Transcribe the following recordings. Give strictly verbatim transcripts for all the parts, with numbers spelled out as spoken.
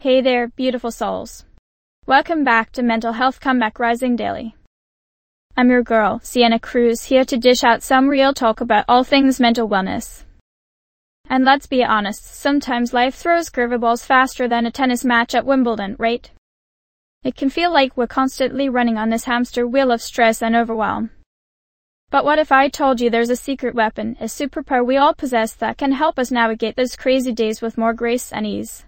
Hey there, beautiful souls. Welcome back to Mental Health Comeback Rising Daily. I'm your girl, Sienna Cruz, here to dish out some real talk about all things mental wellness. And let's be honest, sometimes life throws curveballs faster than a tennis match at Wimbledon, right? It can feel like we're constantly running on this hamster wheel of stress and overwhelm. But what if I told you there's a secret weapon, a superpower we all possess that can help us navigate those crazy days with more grace and ease?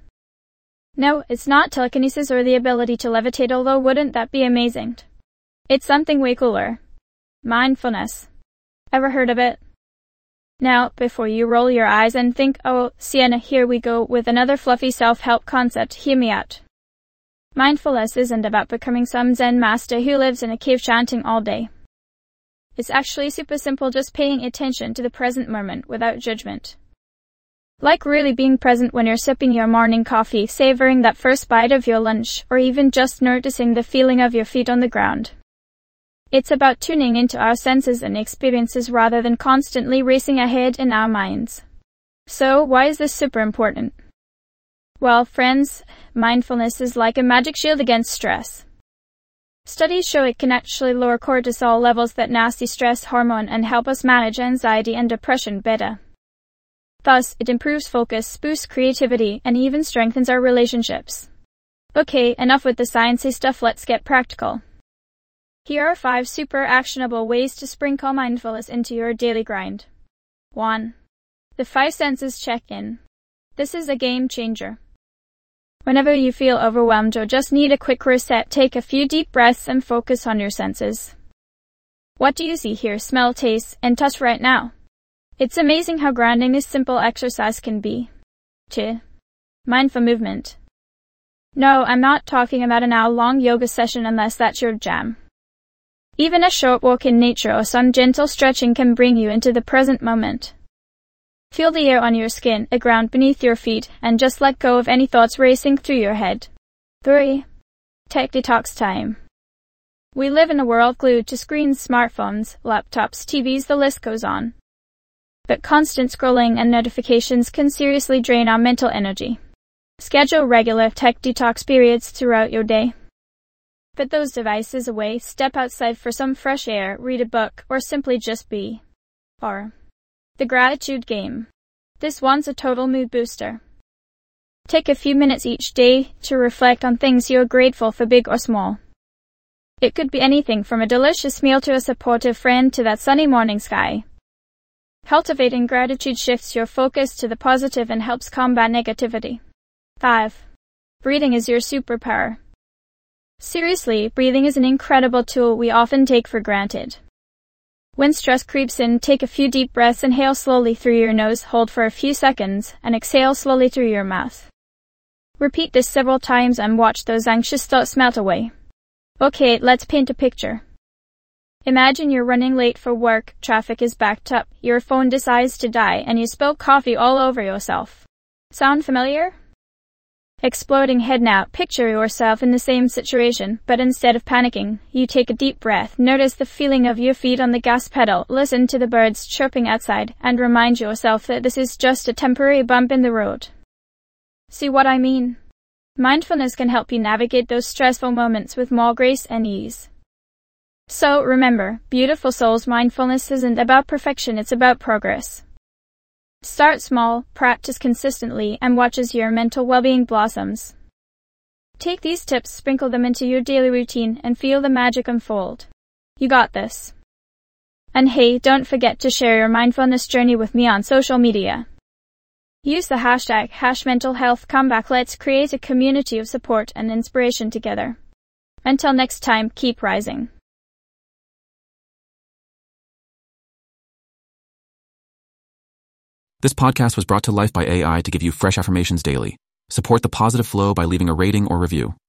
No, it's not telekinesis or the ability to levitate, although wouldn't that be amazing? It's something way cooler. Mindfulness. Ever heard of it? Now, before you roll your eyes and think, oh, Sienna, here we go with another fluffy self-help concept, hear me out. Mindfulness isn't about becoming some Zen master who lives in a cave chanting all day. It's actually super simple, just paying attention to the present moment without judgment. Like really being present when you're sipping your morning coffee, savoring that first bite of your lunch, or even just noticing the feeling of your feet on the ground. It's about tuning into our senses and experiences rather than constantly racing ahead in our minds. So, why is this super important? Well, friends, mindfulness is like a magic shield against stress. Studies show it can actually lower cortisol levels, that nasty stress hormone, and help us manage anxiety and depression better. Thus, it improves focus, boosts creativity, and even strengthens our relationships. Okay, enough with the sciencey stuff, let's get practical. Here are five super actionable ways to sprinkle mindfulness into your daily grind. one. The five senses check-in. This is a game changer. Whenever you feel overwhelmed or just need a quick reset, take a few deep breaths and focus on your senses. What do you see, hear, smell, taste, and touch right now? It's amazing how grounding this simple exercise can be. two. Mindful movement. No, I'm not talking about an hour-long yoga session unless that's your jam. Even a short walk in nature or some gentle stretching can bring you into the present moment. Feel the air on your skin, the ground beneath your feet, and just let go of any thoughts racing through your head. three. Tech detox time. We live in a world glued to screens, smartphones, laptops, T Vs, the list goes on. But constant scrolling and notifications can seriously drain our mental energy. Schedule regular tech detox periods throughout your day. Put those devices away, step outside for some fresh air, read a book, or simply just be. Or the gratitude game. This one's a total mood booster. Take a few minutes each day to reflect on things you're grateful for, big or small. It could be anything from a delicious meal to a supportive friend to that sunny morning sky. Cultivating gratitude shifts your focus to the positive and helps combat negativity. five. Breathing is your superpower. Seriously, breathing is an incredible tool we often take for granted. When stress creeps in, take a few deep breaths, inhale slowly through your nose, hold for a few seconds, and exhale slowly through your mouth. Repeat this several times and watch those anxious thoughts melt away. Okay, let's paint a picture. Imagine you're running late for work, traffic is backed up, your phone decides to die, and you spill coffee all over yourself. Sound familiar? Exploding head now, picture yourself in the same situation, but instead of panicking, you take a deep breath, notice the feeling of your feet on the gas pedal, listen to the birds chirping outside, and remind yourself that this is just a temporary bump in the road. See what I mean? Mindfulness can help you navigate those stressful moments with more grace and ease. So remember, beautiful souls, mindfulness isn't about perfection, it's about progress. Start small, practice consistently, and watch as your mental well-being blossoms. Take these tips, sprinkle them into your daily routine, and feel the magic unfold. You got this. And hey, don't forget to share your mindfulness journey with me on social media. Use the hashtag hash mental health comeback. Let's create a community of support and inspiration together. Until next time, keep rising. This podcast was brought to life by A I to give you fresh affirmations daily. Support the positive flow by leaving a rating or review.